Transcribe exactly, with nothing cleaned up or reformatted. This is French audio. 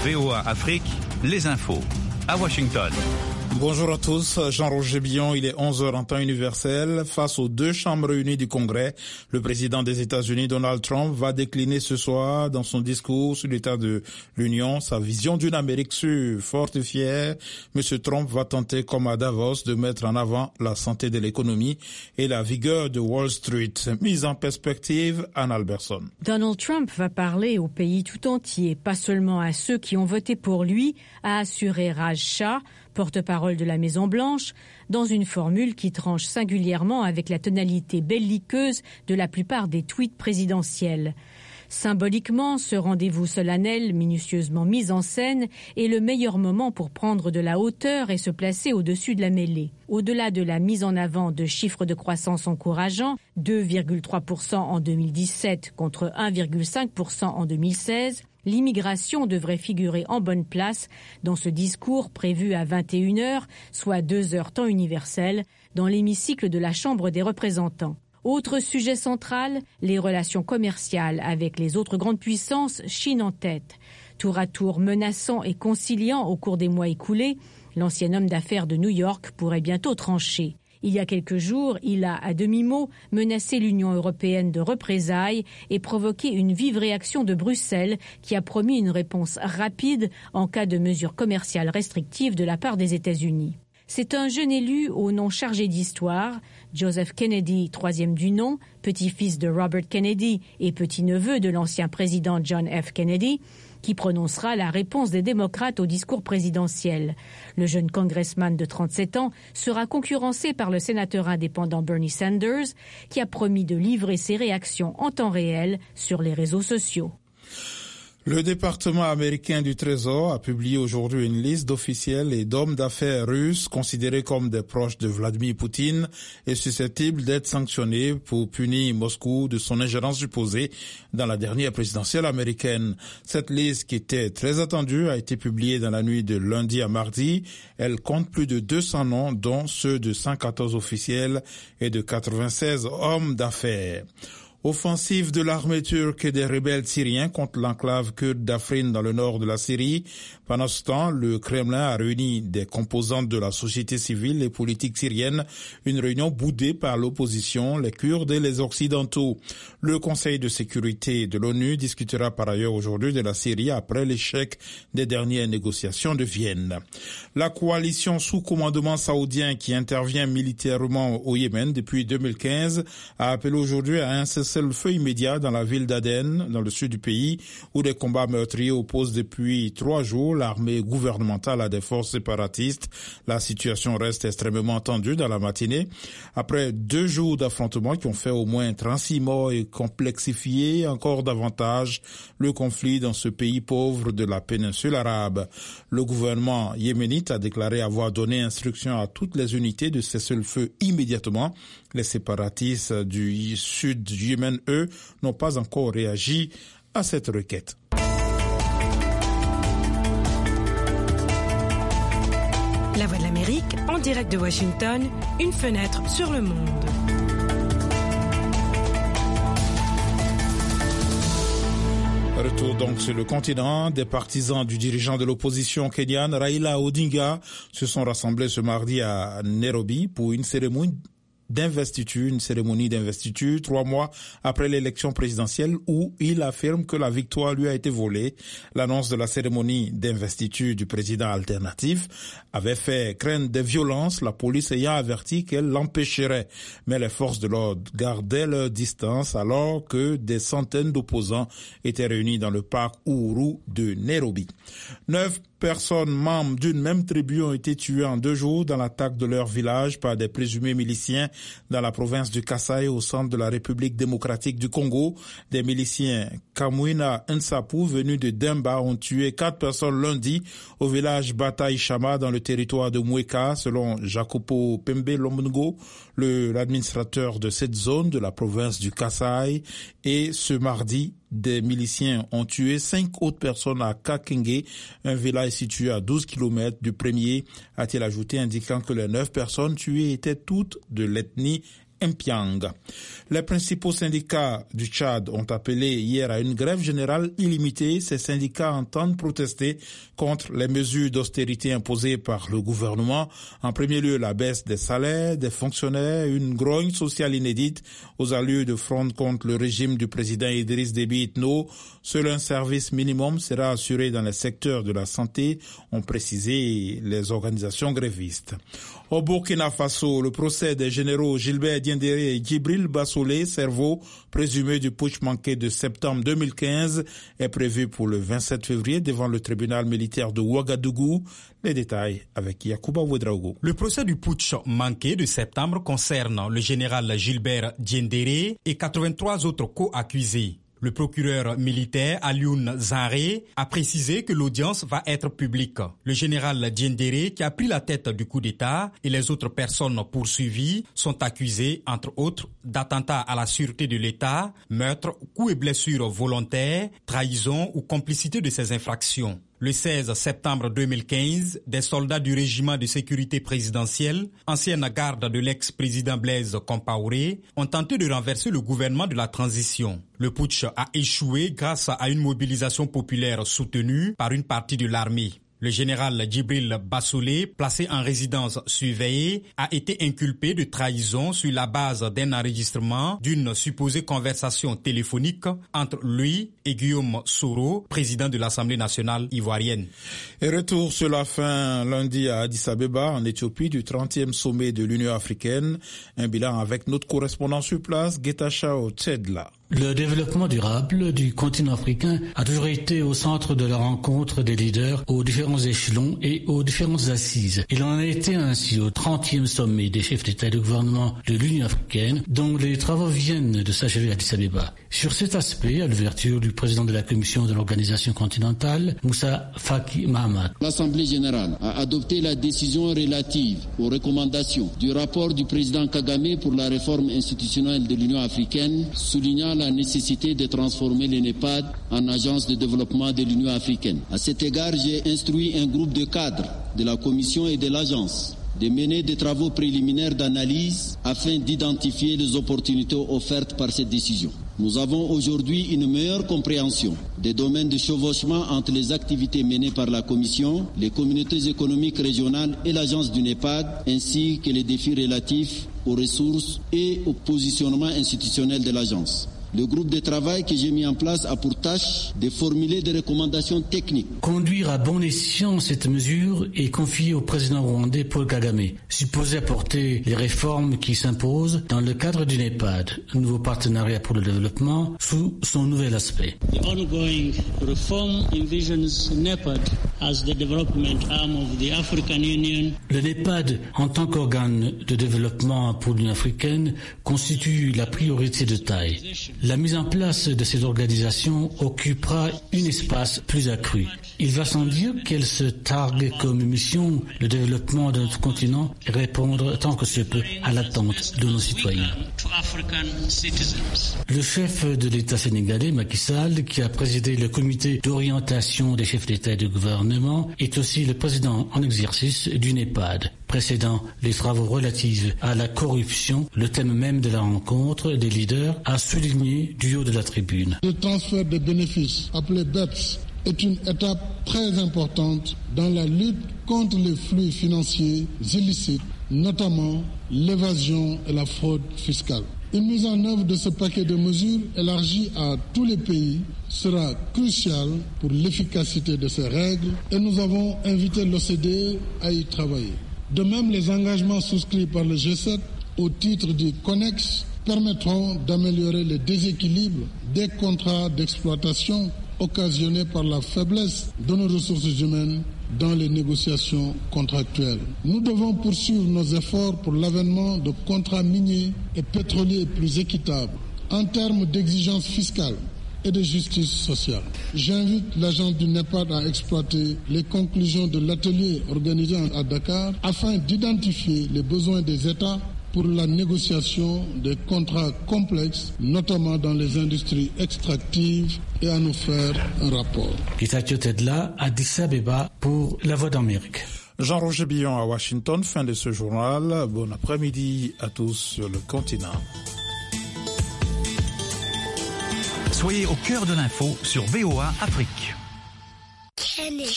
V O A Afrique, les infos à Washington. Bonjour à tous, Jean-Roger Billon, il est onze heures en temps universel. Face aux deux chambres réunies du Congrès, le président des États-Unis, Donald Trump, va décliner ce soir dans son discours sur l'état de l'Union sa vision d'une Amérique sûre, forte et fière. Monsieur Trump va tenter, comme à Davos, de mettre en avant la santé de l'économie et la vigueur de Wall Street. Mise en perspective, Anne Alberson. Donald Trump va parler au pays tout entier, pas seulement à ceux qui ont voté pour lui, a assuré Raj Shah, porte-parole de la Maison-Blanche, dans une formule qui tranche singulièrement avec la tonalité belliqueuse de la plupart des tweets présidentiels. Symboliquement, ce rendez-vous solennel, minutieusement mis en scène, est le meilleur moment pour prendre de la hauteur et se placer au-dessus de la mêlée. Au-delà de la mise en avant de chiffres de croissance encourageants, deux virgule trois pour cent en deux mille dix-sept contre un virgule cinq pour cent en deux mille seize, l'immigration devrait figurer en bonne place dans ce discours prévu à vingt et une heures, soit deux heures temps universel, dans l'hémicycle de la Chambre des représentants. Autre sujet central, les relations commerciales avec les autres grandes puissances, Chine en tête. Tour à tour menaçant et conciliant au cours des mois écoulés, l'ancien homme d'affaires de New York pourrait bientôt trancher. Il y a quelques jours, il a, à demi-mot, menacé l'Union européenne de représailles et provoqué une vive réaction de Bruxelles qui a promis une réponse rapide en cas de mesures commerciales restrictives de la part des États-Unis. C'est un jeune élu au nom chargé d'histoire, Joseph Kennedy, troisième du nom, petit-fils de Robert Kennedy et petit-neveu de l'ancien président John F. Kennedy, qui prononcera la réponse des démocrates au discours présidentiel. Le jeune congressman de trente-sept ans sera concurrencé par le sénateur indépendant Bernie Sanders, qui a promis de livrer ses réactions en temps réel sur les réseaux sociaux. Le département américain du Trésor a publié aujourd'hui une liste d'officiels et d'hommes d'affaires russes considérés comme des proches de Vladimir Poutine et susceptibles d'être sanctionnés pour punir Moscou de son ingérence supposée dans la dernière présidentielle américaine. Cette liste, qui était très attendue, a été publiée dans la nuit de lundi à mardi. Elle compte plus de deux cents noms, dont ceux de cent quatorze officiels et de quatre-vingt-seize hommes d'affaires. Offensive de l'armée turque et des rebelles syriens contre l'enclave kurde d'Afrin dans le nord de la Syrie. Pendant ce temps, le Kremlin a réuni des composantes de la société civile et politique syrienne, une réunion boudée par l'opposition, les Kurdes et les Occidentaux. Le Conseil de sécurité de l'ONU discutera par ailleurs aujourd'hui de la Syrie après l'échec des dernières négociations de Vienne. La coalition sous commandement saoudien qui intervient militairement au Yémen depuis deux mille quinze a appelé aujourd'hui à un cessez-le-feu immédiat dans la ville d'Aden, dans le sud du pays, où des combats meurtriers opposent depuis trois jours l'armée gouvernementale à des forces séparatistes. La situation reste extrêmement tendue dans la matinée. Après deux jours d'affrontements qui ont fait au moins trente-six morts et complexifié encore davantage le conflit dans ce pays pauvre de la péninsule arabe. Le gouvernement yéménite a déclaré avoir donné instruction à toutes les unités de cesser le feu immédiatement. Les séparatistes du sud du Yémen, eux, n'ont pas encore réagi à cette requête. La Voix de l'Amérique, en direct de Washington, une fenêtre sur le monde. Retour donc sur le continent. Des partisans du dirigeant de l'opposition kenyane, Raila Odinga, se sont rassemblés ce mardi à Nairobi pour une cérémonie d'investiture, une cérémonie d'investiture, trois mois après l'élection présidentielle où il affirme que la victoire lui a été volée. L'annonce de la cérémonie d'investiture du président alternatif avait fait craindre des violences, la police ayant averti qu'elle l'empêcherait. Mais les forces de l'ordre gardaient leur distance alors que des centaines d'opposants étaient réunis dans le parc Uhuru de Nairobi. Neuf personnes membres d'une même tribu ont été tuées en deux jours dans l'attaque de leur village par des présumés miliciens dans la province du Kasaï au centre de la République démocratique du Congo. Des miliciens Kamwina Nsapu venus de Demba ont tué quatre personnes lundi au village Bataï Chama dans le territoire de Mweka, selon Jacopo Pembe Lomungo, le, l'administrateur de cette zone de la province du Kasaï. Et ce mardi, des miliciens ont tué cinq autres personnes à Kakenge, un village situé à douze kilomètres du premier, a-t-il ajouté, indiquant que les neuf personnes tuées étaient toutes de l'ethnie Mpiang. Les principaux syndicats du Tchad ont appelé hier à une grève générale illimitée. Ces syndicats entendent protester contre les mesures d'austérité imposées par le gouvernement. En premier lieu, la baisse des salaires des fonctionnaires, une grogne sociale inédite aux allures de fronde contre le régime du président Idriss Déby Itno. Seul un service minimum sera assuré dans les secteurs de la santé, ont précisé les organisations grévistes. Au Burkina Faso, le procès des généraux Gilbert Diendéré et Djibril Bassolé, cerveau présumé du putsch manqué de septembre deux mille quinze, est prévu pour le vingt-sept février devant le tribunal militaire de Ouagadougou. Les détails avec Yacouba Ouedraogo. Le procès du putsch manqué de septembre concerne le général Gilbert Diendéré et quatre-vingt-trois autres co-accusés. Le procureur militaire Alioune Zanré a précisé que l'audience va être publique. Le général Diendéré, qui a pris la tête du coup d'État, et les autres personnes poursuivies sont accusés, entre autres, d'attentat à la sûreté de l'État, meurtre, coups et blessures volontaires, trahison ou complicité de ces infractions. Le seize septembre deux mille quinze, des soldats du régiment de sécurité présidentielle, ancienne garde de l'ex-président Blaise Compaoré, ont tenté de renverser le gouvernement de la transition. Le putsch a échoué grâce à une mobilisation populaire soutenue par une partie de l'armée. Le général Djibril Bassolé, placé en résidence surveillée, a été inculpé de trahison sur la base d'un enregistrement d'une supposée conversation téléphonique entre lui et Guillaume Soro, président de l'Assemblée nationale ivoirienne. Et retour sur la fin lundi à Addis Abeba, en Éthiopie, du trentième sommet de l'Union africaine. Un bilan avec notre correspondant sur place, Getachew Tchedla. Le développement durable du continent africain a toujours été au centre de la rencontre des leaders aux différents échelons et aux différentes assises. Il en a été ainsi au trentième sommet des chefs d'État et de gouvernement de l'Union africaine, dont les travaux viennent de s'achever à Addis Abeba. Sur cet aspect, à l'ouverture du président de la commission de l'organisation continentale, Moussa Faki Mahamat. L'Assemblée générale a adopté la décision relative aux recommandations du rapport du président Kagame pour la réforme institutionnelle de l'Union africaine, soulignant la nécessité de transformer le NEPAD en agence de développement de l'Union africaine. À cet égard, j'ai instruit un groupe de cadres de la Commission et de l'agence de mener des travaux préliminaires d'analyse afin d'identifier les opportunités offertes par cette décision. Nous avons aujourd'hui une meilleure compréhension des domaines de chevauchement entre les activités menées par la Commission, les communautés économiques régionales et l'agence du NEPAD, ainsi que les défis relatifs aux ressources et au positionnement institutionnel de l'agence. Le groupe de travail que j'ai mis en place a pour tâche de formuler des recommandations techniques. Conduire à bon escient cette mesure est confié au président rwandais Paul Kagame, supposé apporter les réformes qui s'imposent dans le cadre du NEPAD, un nouveau partenariat pour le développement, sous son nouvel aspect. The ongoing reform envisions NEPAD as the development arm of the African Union. Le NEPAD, en tant qu'organe de développement pour l'Union africaine, constitue la priorité de taille. La mise en place de ces organisations occupera un espace plus accru. Il va sans dire qu'elle se targue comme mission le développement de notre continent et répondre tant que se peut à l'attente de nos citoyens. Le chef de l'État sénégalais, Macky Sall, qui a présidé le comité d'orientation des chefs d'État et de gouvernement, est aussi le président en exercice du NEPAD. Précédant les travaux relatifs à la corruption, le thème même de la rencontre des leaders a souligné du haut de la tribune. Le transfert de bénéfices, appelé B E P S, est une étape très importante dans la lutte contre les flux financiers illicites, notamment l'évasion et la fraude fiscale. Une mise en œuvre de ce paquet de mesures élargi à tous les pays sera cruciale pour l'efficacité de ces règles et nous avons invité l'O C D E à y travailler. De même, les engagements souscrits par le G sept au titre du CONEX permettront d'améliorer les déséquilibres des contrats d'exploitation occasionnés par la faiblesse de nos ressources humaines dans les négociations contractuelles. Nous devons poursuivre nos efforts pour l'avènement de contrats miniers et pétroliers plus équitables en termes d'exigences fiscales et de justice sociale. J'invite l'agence du NEPAD à exploiter les conclusions de l'atelier organisé à Dakar afin d'identifier les besoins des États pour la négociation des contrats complexes, notamment dans les industries extractives, et à nous faire un rapport. Getachew Tchedla, Addis Abeba pour La Voix d'Amérique. Jean-Roger Billon à Washington, fin de ce journal. Bon après-midi à tous sur le continent. Soyez au cœur de l'info sur V O A Afrique.